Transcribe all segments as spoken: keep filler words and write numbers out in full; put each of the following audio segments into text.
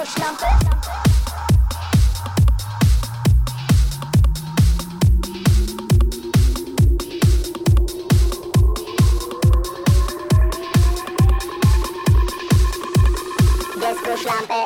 Disco-Schlampe. Disco-Schlampe.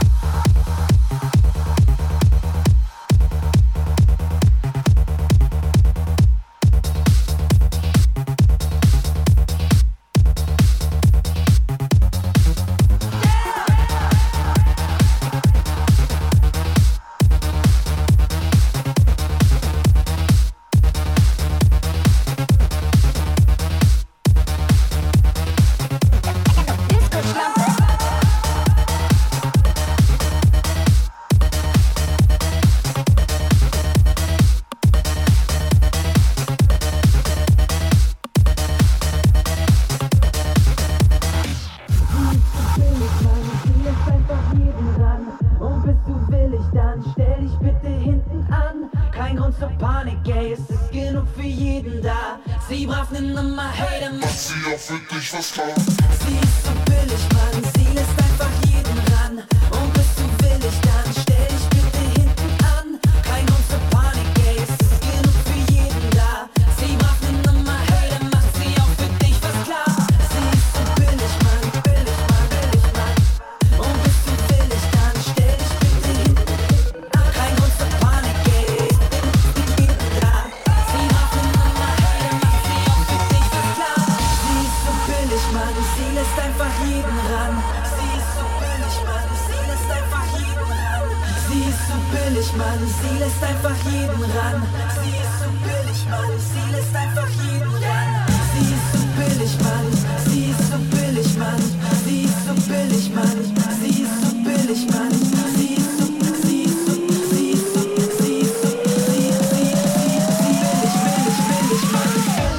Für dich was klar. Sie ist so billig, Mann, sie lässt einfach jeden ran. Und bist du willig, dann stell dich bitte hinten an. Kein Grund für Panik, ey, es ist genug für jeden da. Sie braucht ne Nummer, hey, dann macht sie auch für dich was klar. Sie ist so billig, Mann, billig, Mann, billig, Mann. Und bist du willig, dann stell dich bitte hinten an. Kein Grund für Panik, ey, es ist genug für jeden da. Sie braucht ne Nummer, hey, dann macht sie auch für dich was klar. Sie ist so billig, Mann, sie lässt einfach jeden ran. Sie ist so billig, Mann, sie lässt einfach jeden ran. Sie ist so billig, Mann, sie lässt einfach jeden ran. Sie ist so billig, Mann, sie lässt einfach jeden ran. Sie ist so billig, Mann, sie ist so billig, Mann. Sie ist so billig, Mann, sie ist so billig, Mann. Sie ist so, sie ist so, sie ist so, sie ist so, sie ist, sie ist, sie ist, sie billig, billig, billig, Mann.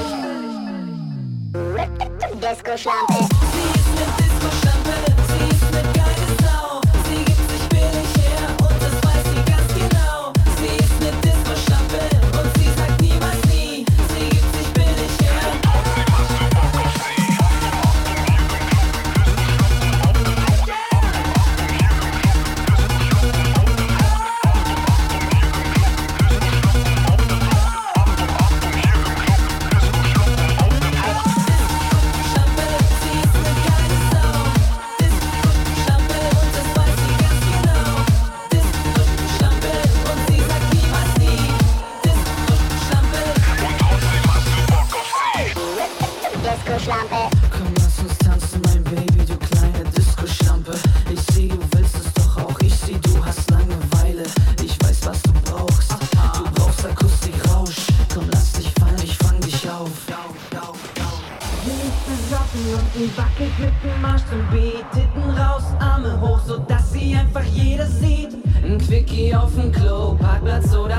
Disco-Schlampe. Sie ist ne Disco-Schlampe, sie ist ne geile Sau. Sie gibt sich billig her und das weiß sie ganz genau. Sie ist ne Disco-Schlampe und sie sagt niemals nie. Sie gibt sich billig her. Disco-Schlampe. Komm, lass uns tanzen, mein Baby, du kleine Disco-Schlampe. Ich seh, du willst es doch auch, ich seh, du hast Langeweile. Ich weiß, was du brauchst, du brauchst Akustik-Rausch. Komm, lass dich fallen, ich fang dich auf. Sie ist besoffen und sie wackelt mit dem Arsch zum Beat. Titten raus, Arme hoch, sodass sie einfach jeder sieht. Ein Quickie auf dem Klo, Parkplatz oder